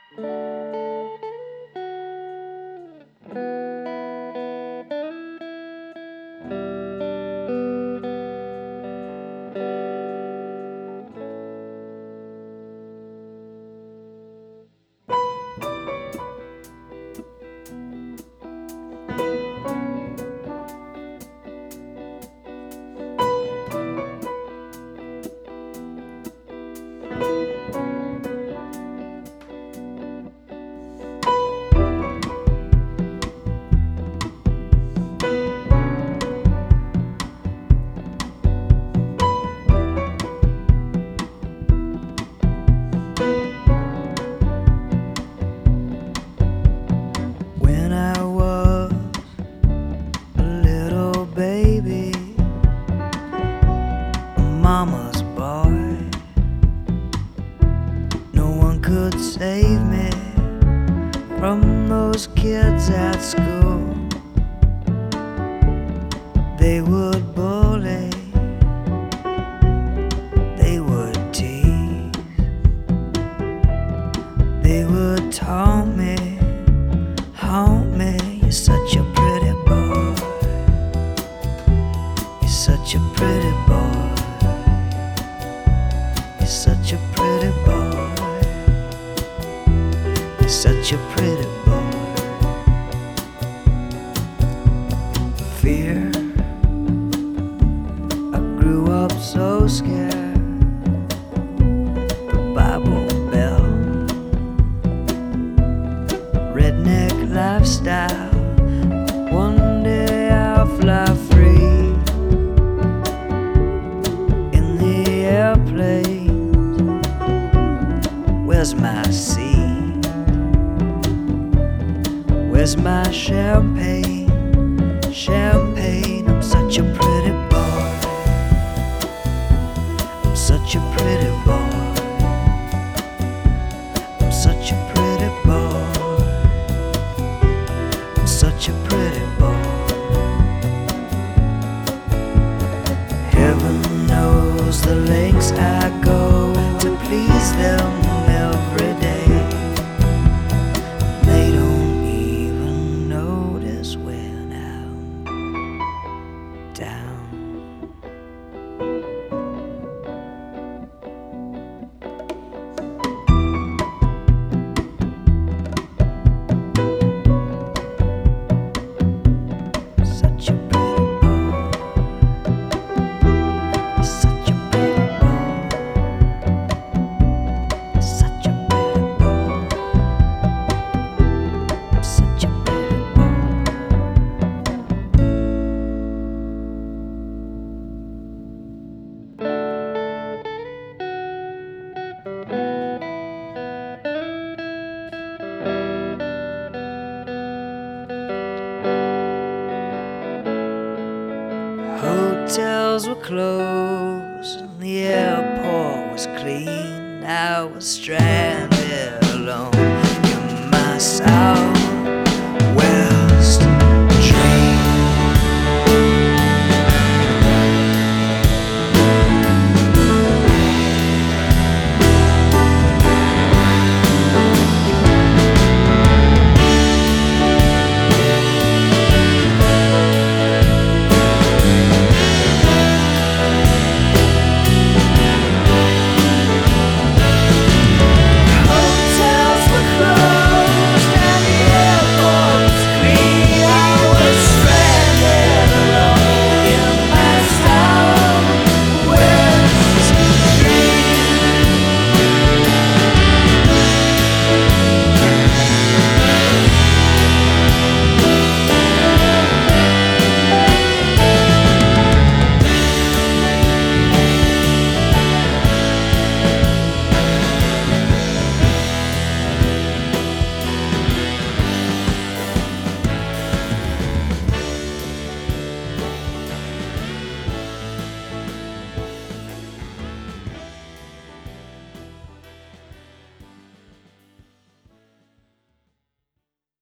When I was a little baby, a mama's boy, no one could save me from those kids at school. They would bully, they would tease, they would taunt me, haunt me. You're such a pretty boy, you're such a pretty boy, you're such a pretty boy, you're such a pretty boy. Fear, I grew up so scared. The Bible Belt, redneck lifestyle. One day I'll fly free in the airplanes. Where's my seat? Where's my champagne? Champagne, I'm such a pretty boy, I'm such a pretty boy, I'm such a pretty boy, I'm such a pretty boy. Heaven knows the lengths I go to please them every day. They don't even notice when I'm down. Such a pretty boy, such a pretty boy, such a pretty boy, such a pretty boy. Hotels were closed and the airport was clean. I was stranded